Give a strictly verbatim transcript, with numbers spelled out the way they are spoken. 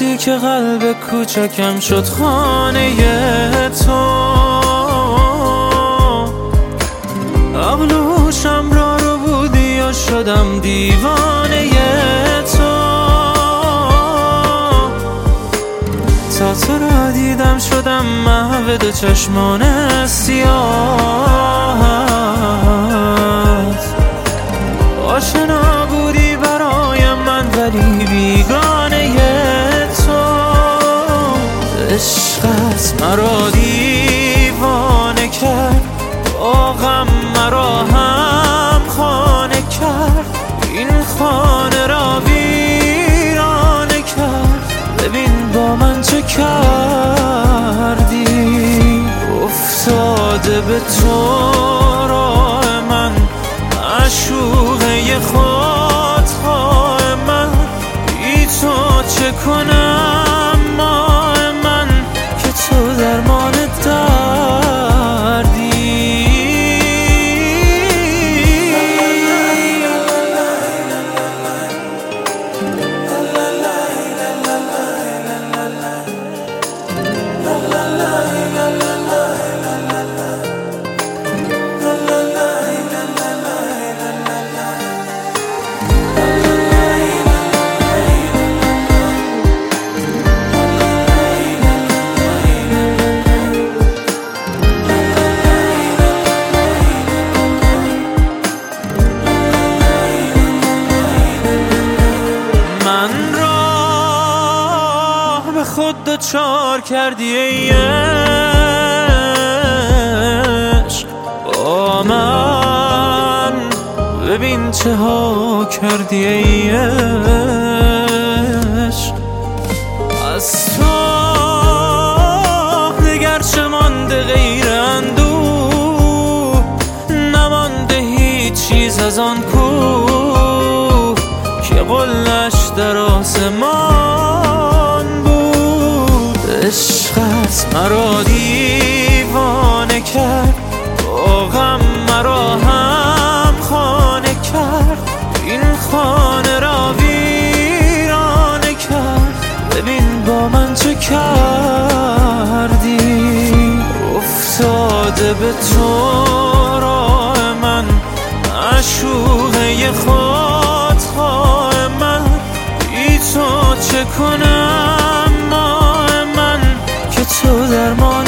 روزی که قلب کوچکم شد خانه تو، اغلوشم را رو بودی و شدم دیوانه تو. تا تو را دیدم شدم محو دو چشمان سیاهت. آشنا بودی برایم من ولی بیگانه تو. عشقت مرا دیوانه کرد، با غم مرا هم خانه کرد، این خانه را ویرانه کرد. ببین با من چه کردی، افتاده به تو راه من، معشوقه خودخواه من. بی تو چه کنم ماه من، که تو درمان دردی. خود دچار کردی ای عشق با من، ببین چه ها کردی ای عشق. از تو دگر چه مانده غیر اندوه، نمانده هیچ چیز از آن کوه که قلش در آسمان بود. عشقت مرا دیوانه کرد، با غم مرا هم خانه کرد، این خانه را ویرانه کرد. ببین با من چه کردی، افتاده به تو راه من، معشوقه خودخواه من. بی تو چه کنم ماه من، که تو درمان